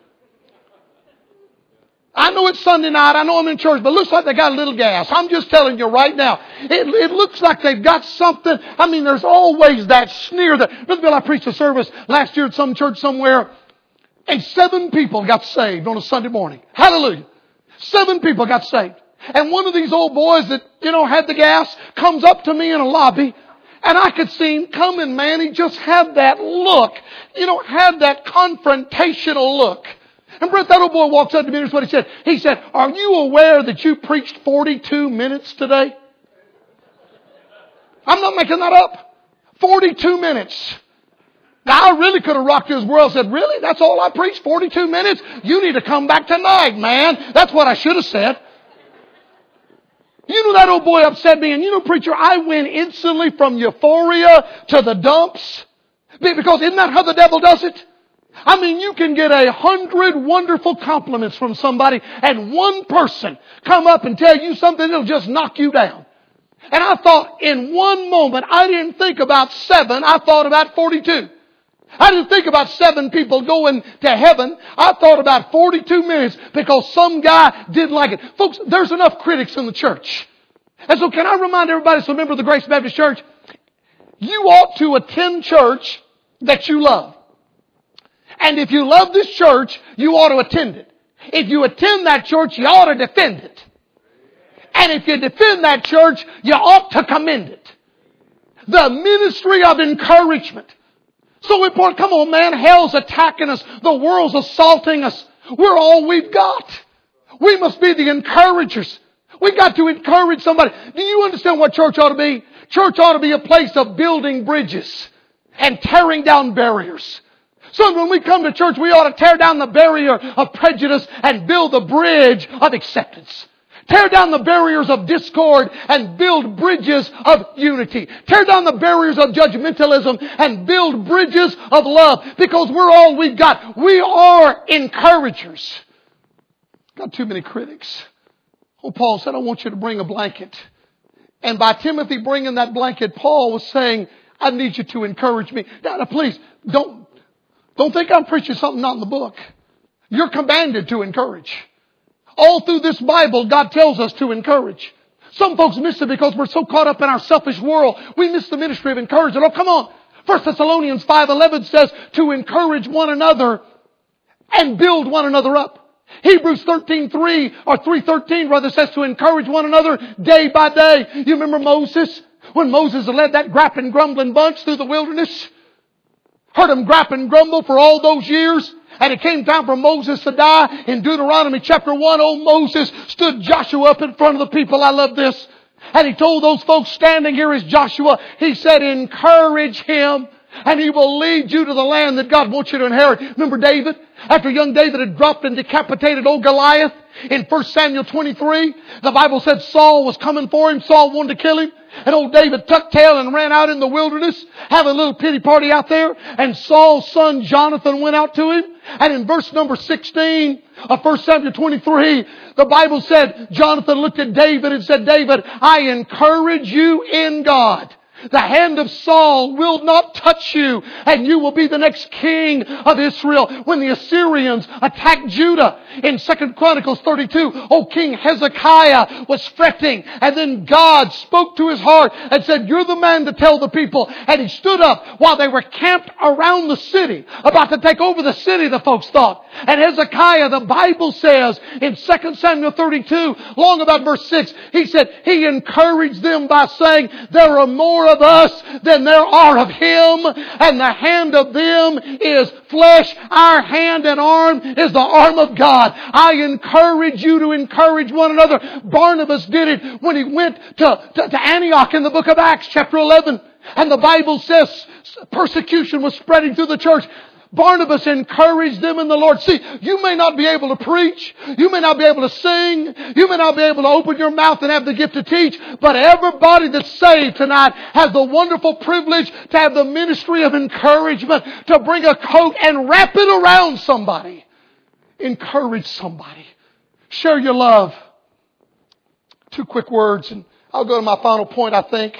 I know it's Sunday night. I know I'm in church, but it looks like they got a little gas. I'm just telling you right now. It, it looks like they've got something. I mean, there's always that sneer. That, Brother Bill, I preached a service last year at some church somewhere, and seven people got saved on a Sunday morning. Hallelujah. Seven people got saved. And one of these old boys that, you know, had the gas comes up to me in a lobby, and I could see him coming, man. He just had that look. You know, had that confrontational look. And Brett, that old boy walks up to me and here's what he said. He said, are you aware that you preached forty-two minutes today? I'm not making that up. forty-two minutes. Now, I really could have rocked his world and said, really? That's all I preached? forty-two minutes? You need to come back tonight, man. That's what I should have said. You know, that old boy upset me. And you know, preacher, I went instantly from euphoria to the dumps. Because isn't that how the devil does it? I mean, you can get a hundred wonderful compliments from somebody and one person come up and tell you something that'll just knock you down. And I thought in one moment, I didn't think about seven, I thought about forty-two. I didn't think about seven people going to heaven. I thought about forty-two minutes because some guy didn't like it. Folks, there's enough critics in the church. And so can I remind everybody, so member of the Grace Baptist Church, you ought to attend church that you love. And if you love this church, you ought to attend it. If you attend that church, you ought to defend it. And if you defend that church, you ought to commend it. The ministry of encouragement. So important. Come on, man. Hell's attacking us. The world's assaulting us. We're all we've got. We must be the encouragers. We've got to encourage somebody. Do you understand what church ought to be? Church ought to be a place of building bridges and tearing down barriers. So when we come to church, we ought to tear down the barrier of prejudice and build the bridge of acceptance. Tear down the barriers of discord and build bridges of unity. Tear down the barriers of judgmentalism and build bridges of love. Because we're all we've got. We are encouragers. Got too many critics. Oh, Paul said, I want you to bring a blanket. And by Timothy bringing that blanket, Paul was saying, I need you to encourage me. Now, now please, don't Don't think I'm preaching something not in the book. You're commanded to encourage. All through this Bible, God tells us to encourage. Some folks miss it because we're so caught up in our selfish world. We miss the ministry of encouragement. Oh, come on. First Thessalonians five eleven says to encourage one another and build one another up. Hebrews thirteen three or three thirteen rather says to encourage one another day by day. You remember Moses? When Moses led that grapping, grumbling bunch through the wilderness? Heard them grap and grumble for all those years. And it came time for Moses to die. In Deuteronomy chapter one, old Moses stood Joshua up in front of the people. I love this. And He told those folks standing here as Joshua, He said, encourage him and he will lead you to the land that God wants you to inherit. Remember David? After young David had dropped and decapitated old Goliath in First Samuel twenty-three, the Bible said Saul was coming for him. Saul wanted to kill him. And old David tucked tail and ran out in the wilderness, having a little pity party out there. And Saul's son Jonathan went out to him. And in verse number sixteen of First Samuel twenty-three, the Bible said, Jonathan looked at David and said, David, I encourage you in God. The hand of Saul will not touch you, and you will be the next king of Israel. When the Assyrians attacked Judah in Second Chronicles thirty-two, old King Hezekiah was fretting, and then God spoke to his heart and said, you're the man to tell the people. And he stood up while they were camped around the city, about to take over the city, the folks thought. And Hezekiah, the Bible says in Second Samuel thirty-two, long about verse six, he said, he encouraged them by saying, there are more of us than there are of him, and the hand of them is flesh. Our hand and arm is the arm of God. I encourage you to encourage one another. Barnabas did it when he went to, to, to Antioch in the book of Acts chapter eleven. And the Bible says persecution was spreading through the church. Barnabas encouraged them in the Lord. See, you may not be able to preach. You may not be able to sing. You may not be able to open your mouth and have the gift to teach. But everybody that's saved tonight has the wonderful privilege to have the ministry of encouragement, to bring a coat and wrap it around somebody. Encourage somebody. Share your love. Two quick words, and I'll go to my final point, I think.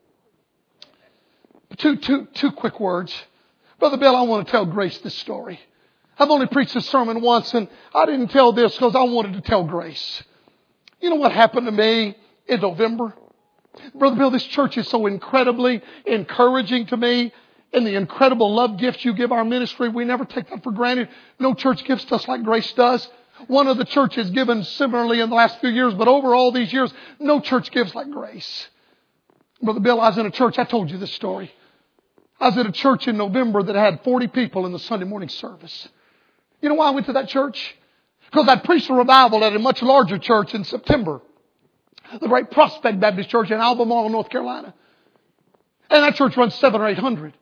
Two, two, two quick words. Brother Bill, I want to tell Grace this story. I've only preached this sermon once, and I didn't tell this because I wanted to tell Grace. You know what happened to me in November? Brother Bill, this church is so incredibly encouraging to me, and the incredible love gifts you give our ministry. We never take that for granted. No church gives to us like Grace does. One of the churches given similarly in the last few years, but over all these years, no church gives like Grace. Brother Bill, I was in a church. I told you this story. I was at a church in November that had forty people in the Sunday morning service. You know why I went to that church? Because I preached a revival at a much larger church in September. The Great Prospect Baptist Church in Albemarle, North Carolina. And that church runs seven or eight hundred.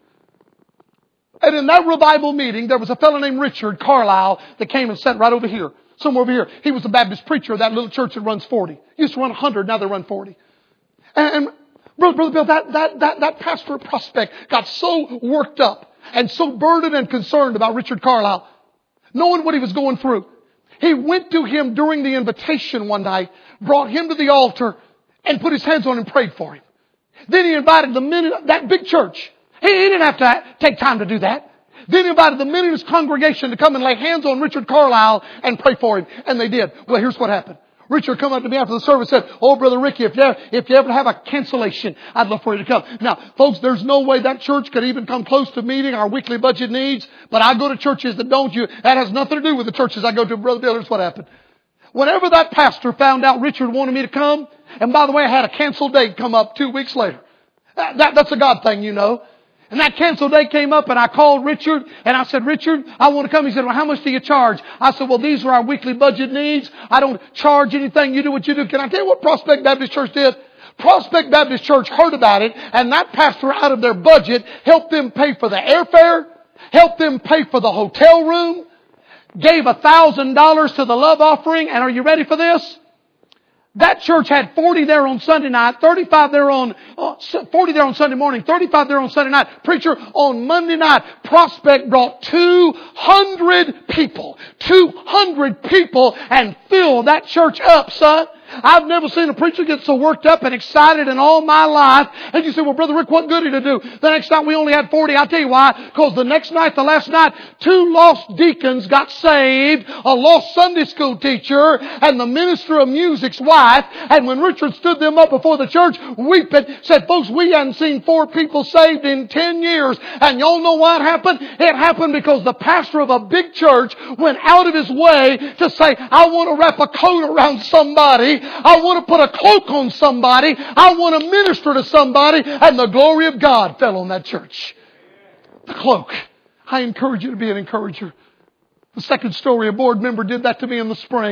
And in that revival meeting, there was a fellow named Richard Carlisle that came and sat right over here. Somewhere over here. He was a Baptist preacher of that little church that runs forty. Used to run one hundred, now they run forty. And, and Brother, Brother Bill, that, that, that, that pastor of Prospect got so worked up and so burdened and concerned about Richard Carlisle, knowing what he was going through. He went to him during the invitation one night, brought him to the altar, and put his hands on him and prayed for him. Then he invited the men of that big church. He, he didn't have to take time to do that. Then he invited the men in his congregation to come and lay hands on Richard Carlisle and pray for him. And they did. Well, here's what happened. Richard come up to me after the service and said, oh, Brother Ricky, if you, ever, if you ever have a cancellation, I'd love for you to come. Now, folks, there's no way that church could even come close to meeting our weekly budget needs. But I go to churches that don't. You. That has nothing to do with the churches I go to. Brother Bill, here's what happened. Whenever that pastor found out Richard wanted me to come, and by the way, I had a canceled date come up two weeks later. That, that, that's a God thing, you know. And that canceled date came up and I called Richard and I said, Richard, I want to come. He said, well, how much do you charge? I said, well, these are our weekly budget needs. I don't charge anything. You do what you do. Can I tell you what Prospect Baptist Church did? Prospect Baptist Church heard about it, and that pastor out of their budget helped them pay for the airfare, helped them pay for the hotel room, gave a thousand dollars to the love offering. And are you ready for this? That church had forty there on Sunday night, thirty-five there on, uh, forty there on Sunday morning, thirty-five there on Sunday night. Preacher, on Monday night, Prospect brought two hundred people, two hundred people and filled that church up, son. I've never seen a preacher get so worked up and excited in all my life. And you say, well, Brother Rick, what good did it do? The next night we only had forty. I'll tell you why. Because the next night, the last night, two lost deacons got saved, a lost Sunday school teacher, and the minister of music's wife. And when Richard stood them up before the church, weeping, said, folks, we hadn't seen four people saved in ten years. And y'all know why it happened? It happened because the pastor of a big church went out of his way to say, I want to wrap a coat around somebody. I want to put a cloak on somebody. I want to minister to somebody. And the glory of God fell on that church. The cloak. I encourage you to be an encourager. The second story, a board member did that to me in the spring.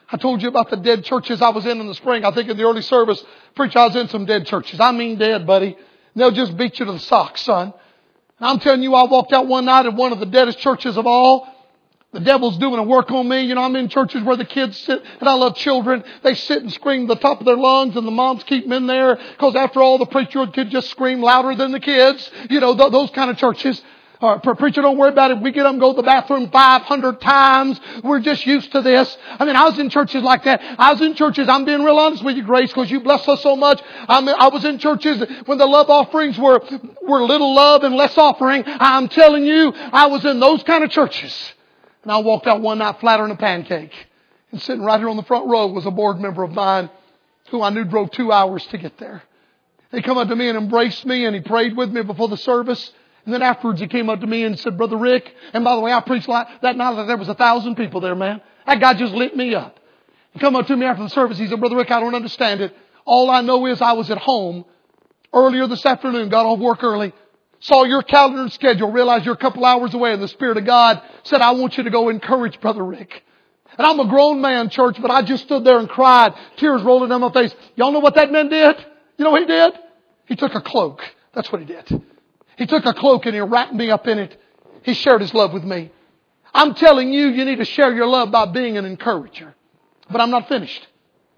I told you about the dead churches I was in in the spring. I think in the early service, preacher, I was in some dead churches. I mean dead, buddy. And they'll just beat you to the socks, son. And I'm telling you, I walked out one night in one of the deadest churches of all. The devil's doing a work on me. You know, I'm in churches where the kids sit, and I love children. They sit and scream the top of their lungs, and the moms keep them in there, because after all, the preacher could just scream louder than the kids. You know, th- those kind of churches. Uh, preacher, don't worry about it. We get up and go to the bathroom five hundred times. We're just used to this. I mean, I was in churches like that. I was in churches, I'm being real honest with you, Grace, because you bless us so much. I mean, I was in churches when the love offerings were, were little love and less offering. I'm telling you, I was in those kind of churches. And I walked out one night flatter than a pancake. And sitting right here on the front row was a board member of mine who I knew drove two hours to get there. He come up to me and embraced me, and he prayed with me before the service. And then afterwards he came up to me and said, Brother Rick, and by the way, I preached like that night like there was a thousand people there, man. That guy just lit me up. He come up to me after the service. He said, Brother Rick, I don't understand it. All I know is I was at home earlier this afternoon, got off work early, saw your calendar and schedule, realized you're a couple hours away, and the Spirit of God said, I want you to go encourage Brother Rick. And I'm a grown man, church, but I just stood there and cried, tears rolling down my face. Y'all know what that man did? You know what he did? He took a cloak. That's what he did. He took a cloak and he wrapped me up in it. He shared his love with me. I'm telling you, you need to share your love by being an encourager. But I'm not finished.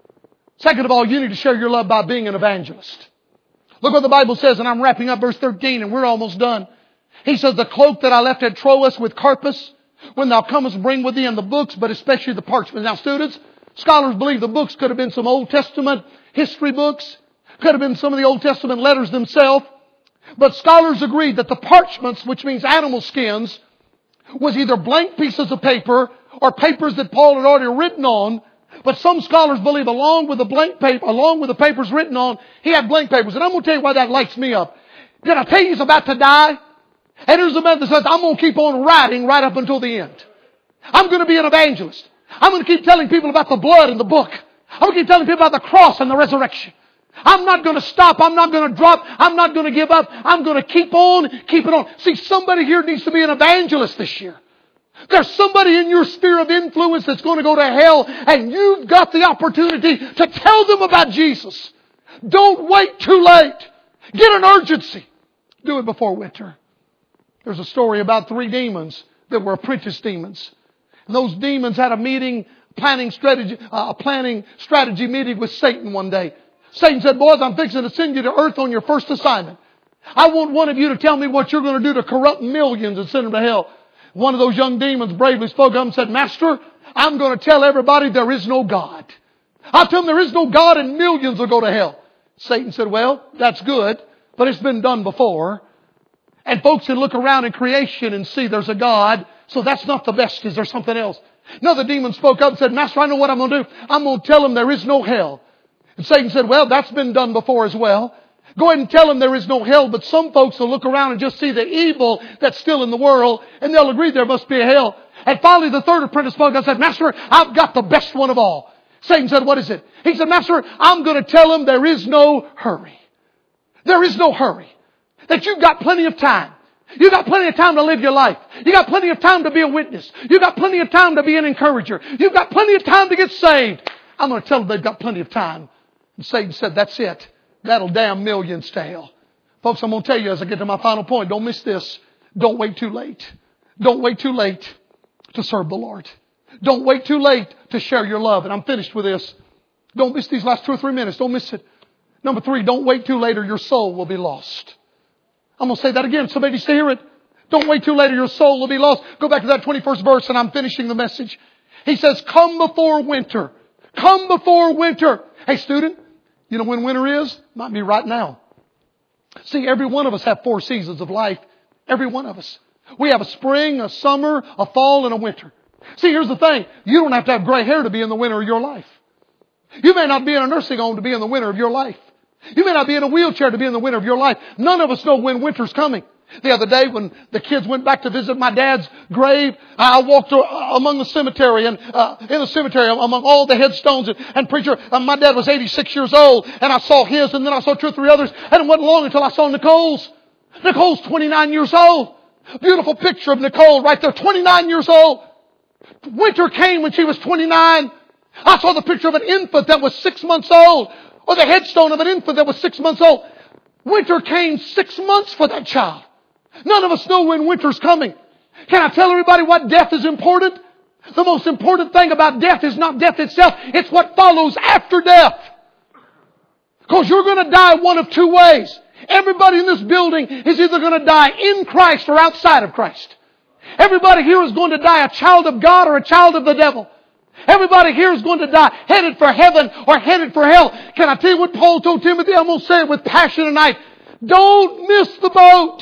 Second of all, you need to share your love by being an evangelist. Look what the Bible says, and I'm wrapping up verse thirteen, and we're almost done. He says, the cloak that I left at Troas with Carpus, when thou comest, bring with thee in the books, but especially the parchment. Now, students, scholars believe the books could have been some Old Testament history books, could have been some of the Old Testament letters themselves. But scholars agree that the parchments, which means animal skins, was either blank pieces of paper or papers that Paul had already written on. But some scholars believe along with the blank paper, along with the papers written on, he had blank papers. And I'm going to tell you why that lights me up. Did I tell you he's about to die? And there's a man that says, I'm going to keep on writing right up until the end. I'm going to be an evangelist. I'm going to keep telling people about the blood in the book. I'm going to keep telling people about the cross and the resurrection. I'm not going to stop. I'm not going to drop. I'm not going to give up. I'm going to keep on, keep it on. See, somebody here needs to be an evangelist this year. There's somebody in your sphere of influence that's going to go to hell, and you've got the opportunity to tell them about Jesus. Don't wait too late. Get an urgency. Do it before winter. There's a story about three demons that were apprentice demons. And those demons had a meeting, planning strategy, uh, a planning strategy meeting with Satan one day. Satan said, boys, I'm fixing to send you to earth on your first assignment. I want one of you to tell me what you're going to do to corrupt millions and send them to hell. One of those young demons bravely spoke up and said, Master, I'm going to tell everybody there is no God. I'll tell them there is no God and millions will go to hell. Satan said, well, that's good, but it's been done before. And folks can look around in creation and see there's a God, so that's not the best. Is there something else? Another demon spoke up and said, Master, I know what I'm going to do. I'm going to tell them there is no hell. And Satan said, well, that's been done before as well. Go ahead and tell them there is no hell, but some folks will look around and just see the evil that's still in the world, and they'll agree there must be a hell. And finally, the third apprentice spoke up and said, Master, I've got the best one of all. Satan said, what is it? He said, Master, I'm going to tell them there is no hurry. There is no hurry. That you've got plenty of time. You've got plenty of time to live your life. You've got plenty of time to be a witness. You've got plenty of time to be an encourager. You've got plenty of time to get saved. I'm going to tell them they've got plenty of time. And Satan said, that's it. That'll damn millions to hell. Folks, I'm going to tell you as I get to my final point, don't miss this. Don't wait too late. Don't wait too late to serve the Lord. Don't wait too late to share your love. And I'm finished with this. Don't miss these last two or three minutes. Don't miss it. Number three, don't wait too late or your soul will be lost. I'm going to say that again. Somebody needs to hear it. Don't wait too late or your soul will be lost. Go back to that twenty-first verse and I'm finishing the message. He says, come before winter. Come before winter. Hey, student, you know when winter is? Might be right now. See, every one of us have four seasons of life. Every one of us. We have a spring, a summer, a fall, and a winter. See, here's the thing. You don't have to have gray hair to be in the winter of your life. You may not be in a nursing home to be in the winter of your life. You may not be in a wheelchair to be in the winter of your life. None of us know when winter's coming. The other day when the kids went back to visit my dad's grave, I walked among the cemetery and uh, in the cemetery among all the headstones and, and preacher, uh, my dad was eighty-six years old and I saw his and then I saw two or three others and it wasn't long until I saw Nicole's. Nicole's twenty-nine years old. Beautiful picture of Nicole right there, twenty-nine years old. Winter came when she was twenty-nine. I saw the picture of an infant that was six months old, or the headstone of an infant that was six months old. Winter came six months for that child. None of us know when winter's coming. Can I tell everybody what death is important? The most important thing about death is not death itself. It's what follows after death. Because you're going to die one of two ways. Everybody in this building is either going to die in Christ or outside of Christ. Everybody here is going to die a child of God or a child of the devil. Everybody here is going to die headed for heaven or headed for hell. Can I tell you what Paul told Timothy? I'm going to say it with passion tonight. Don't miss the boat.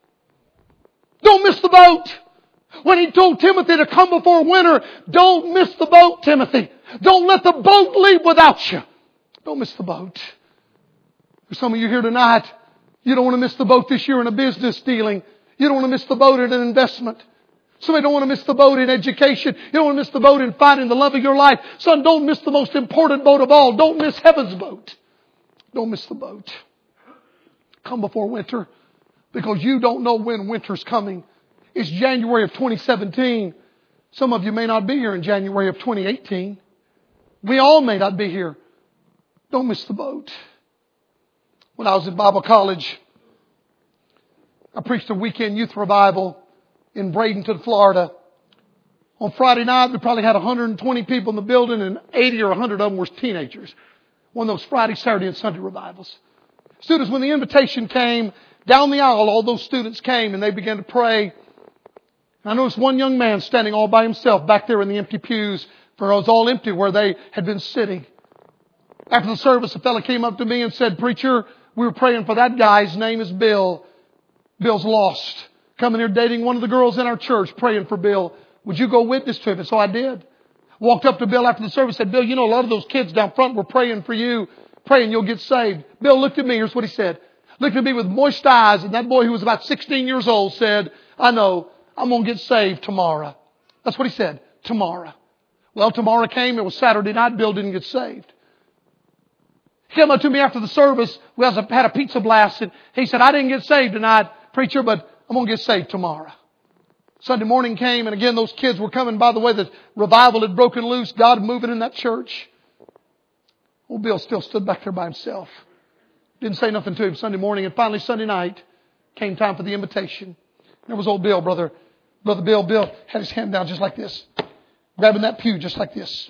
Don't miss the boat. When he told Timothy to come before winter, don't miss the boat, Timothy. Don't let the boat leave without you. Don't miss the boat. There's some of you here tonight, you don't want to miss the boat this year in a business dealing. You don't want to miss the boat in an investment. Somebody don't want to miss the boat in education. You don't want to miss the boat in finding the love of your life. Son, don't miss the most important boat of all. Don't miss heaven's boat. Don't miss the boat. Come before winter, because you don't know when winter's coming. It's January of twenty seventeen. Some of you may not be here in January of twenty eighteen. We all may not be here. Don't miss the boat. When I was in Bible college, I preached a weekend youth revival in Bradenton, Florida. On Friday night, we probably had one hundred twenty people in the building, and eighty or one hundred of them were teenagers. One of those Friday, Saturday, and Sunday revivals. Students, when the invitation came, down the aisle, all those students came and they began to pray. I noticed one young man standing all by himself back there in the empty pews, for it was all empty where they had been sitting. After the service, a fellow came up to me and said, "Preacher, we were praying for that guy. His name is Bill. Bill's lost. Coming here dating one of the girls in our church, praying for Bill. Would you go witness to him?" And so I did. Walked up to Bill after the service and said, "Bill, you know, a lot of those kids down front were praying for you, praying you'll get saved." Bill looked at me. Here's what he said. Looked at me with moist eyes, and that boy who was about sixteen years old said, "I know, I'm going to get saved tomorrow." That's what he said. Tomorrow. Well, tomorrow came. It was Saturday night. Bill didn't get saved. He came up to me after the service. We had a pizza blast, and he said, "I didn't get saved tonight, preacher, but I'm going to get saved tomorrow." Sunday morning came, and again, those kids were coming. By the way, the revival had broken loose. God moving in that church. Old Bill still stood back there by himself. Didn't say nothing to him Sunday morning. And finally, Sunday night, came time for the invitation. There was old Bill, brother. Brother Bill. Bill had his hand down just like this. Grabbing that pew just like this.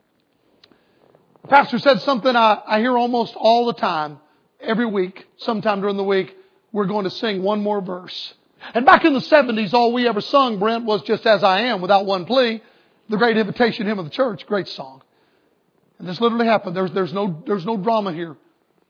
The pastor said something I, I hear almost all the time. Every week, sometime during the week, we're going to sing one more verse. And back in the seventies, all we ever sung, Brent, was Just As I Am, Without One Plea. The great invitation hymn of the church. Great song. And this literally happened. There's, there's no, there's no drama here.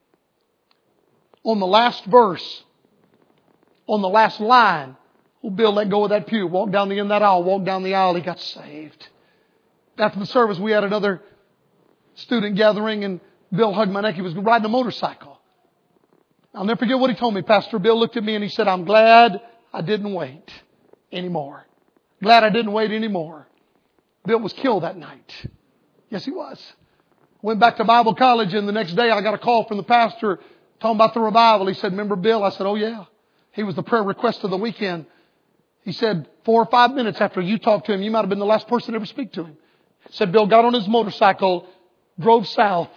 On the last verse, on the last line, old Bill let go of that pew, walked down the end of that aisle, walked down the aisle, he got saved. After the service, we had another student gathering, and Bill hugged my neck. He was riding a motorcycle. I'll never forget what he told me. Pastor Bill looked at me and he said, "I'm glad I didn't wait anymore. Glad I didn't wait anymore." Bill was killed that night. Yes, he was. Went back to Bible college, and the next day I got a call from the pastor talking about the revival. He said, "Remember Bill?" I said, "Oh yeah." He was the prayer request of the weekend. He said, four or five minutes after you talked to him, you might have been the last person to ever speak to him. Said Bill got on his motorcycle, drove south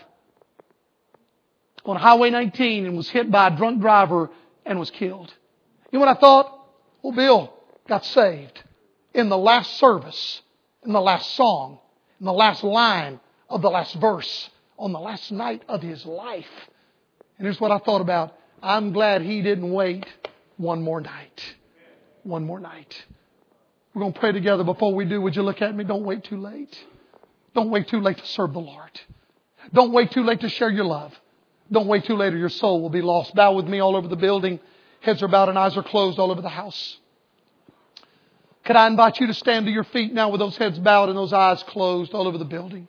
on Highway nineteen and was hit by a drunk driver and was killed. You know what I thought? Well, Bill got saved in the last service, in the last song, in the last line of the last verse, on the last night of his life. And here's what I thought about. I'm glad he didn't wait one more night. One more night. We're going to pray together. Before we do, would you look at me? Don't wait too late. Don't wait too late to serve the Lord. Don't wait too late to share your love. Don't wait too late or your soul will be lost. Bow with me all over the building. Heads are bowed and eyes are closed all over the house. Could I invite you to stand to your feet now with those heads bowed and those eyes closed all over the building?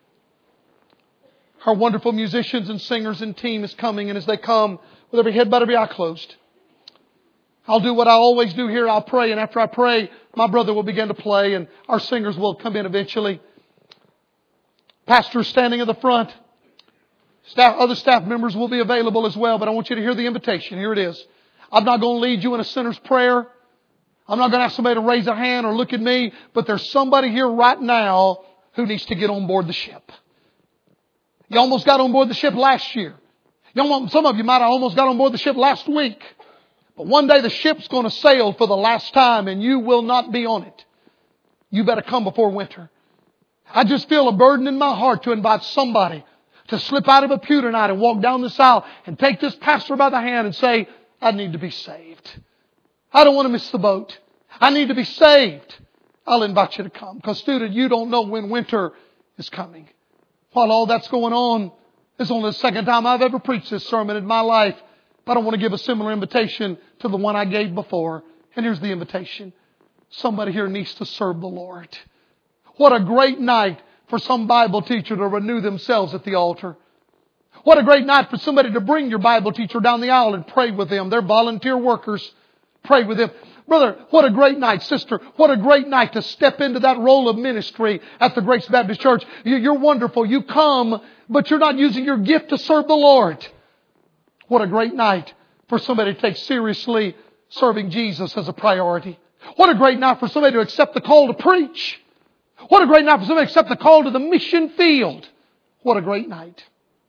Our wonderful musicians and singers and team is coming, and as they come, with every head bowed, every eye closed, I'll do what I always do here. I'll pray, and after I pray, my brother will begin to play, and our singers will come in eventually. Pastor standing at the front. Staff, other staff members will be available as well, but I want you to hear the invitation. Here it is. I'm not going to lead you in a sinner's prayer. I'm not going to ask somebody to raise a hand or look at me, but there's somebody here right now who needs to get on board the ship. You almost got on board the ship last year. You almost, some of you might have almost got on board the ship last week. But one day the ship's going to sail for the last time and you will not be on it. You better come before winter. I just feel a burden in my heart to invite somebody to slip out of a pew tonight and walk down this aisle and take this pastor by the hand and say, I need to be saved. I don't want to miss the boat. I need to be saved. I'll invite you to come. Because student, you don't know when winter is coming. While all that's going on, it's only the second time I've ever preached this sermon in my life. But I don't want to give a similar invitation to the one I gave before. And here's the invitation. Somebody here needs to serve the Lord. What a great night for some Bible teacher to renew themselves at the altar. What a great night for somebody to bring your Bible teacher down the aisle and pray with them. They're volunteer workers. Pray with them. Brother, what a great night. Sister, what a great night to step into that role of ministry at the Grace Baptist Church. You're wonderful. You come, but you're not using your gift to serve the Lord. What a great night for somebody to take seriously serving Jesus as a priority. What a great night for somebody to accept the call to preach. What a great night for somebody to accept the call to the mission field. What a great night.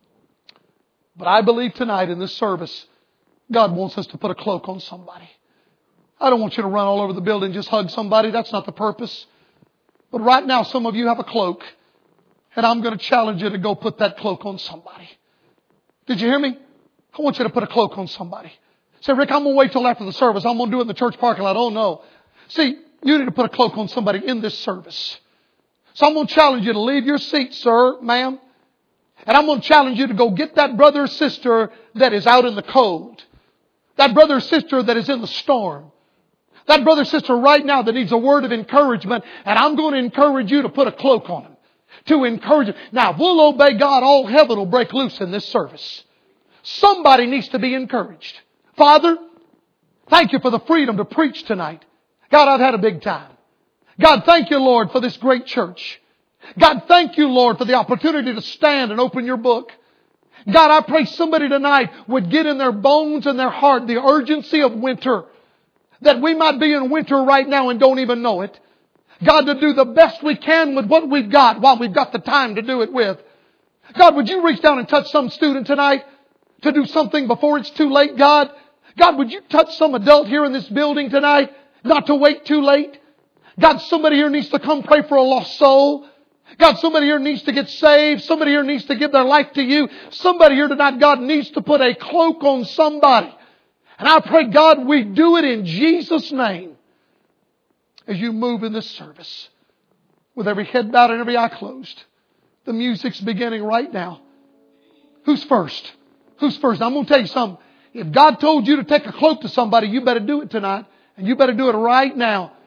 But I believe tonight in this service, God wants us to put a cloak on somebody. I don't want you to run all over the building and just hug somebody. That's not the purpose. But right now, some of you have a cloak. And I'm going to challenge you to go put that cloak on somebody. Did you hear me? I want you to put a cloak on somebody. Say, Rick, I'm going to wait till after the service. I'm going to do it in the church parking lot. Oh, no. See, you need to put a cloak on somebody in this service. So I'm going to challenge you to leave your seat, sir, ma'am. And I'm going to challenge you to go get that brother or sister that is out in the cold. That brother or sister that is in the storm. That brother or sister right now that needs a word of encouragement. And I'm going to encourage you to put a cloak on them. To encourage them. Now, if we'll obey God, all heaven will break loose in this service. Somebody needs to be encouraged. Father, thank you for the freedom to preach tonight. God, I've had a big time. God, thank you, Lord, for this great church. God, thank you, Lord, for the opportunity to stand and open your book. God, I pray somebody tonight would get in their bones and their heart the urgency of winter. That we might be in winter right now and don't even know it. God, to do the best we can with what we've got while we've got the time to do it with. God, would you reach down and touch some student tonight to do something before it's too late, God? God, would you touch some adult here in this building tonight not to wait too late? God, somebody here needs to come pray for a lost soul. God, somebody here needs to get saved. Somebody here needs to give their life to you. Somebody here tonight, God, needs to put a cloak on somebody. And I pray, God, we do it in Jesus' name as you move in this service. With every head bowed and every eye closed. The music's beginning right now. Who's first? Who's first? Now, I'm going to tell you something. If God told you to take a cloak to somebody, you better do it tonight. And you better do it right now.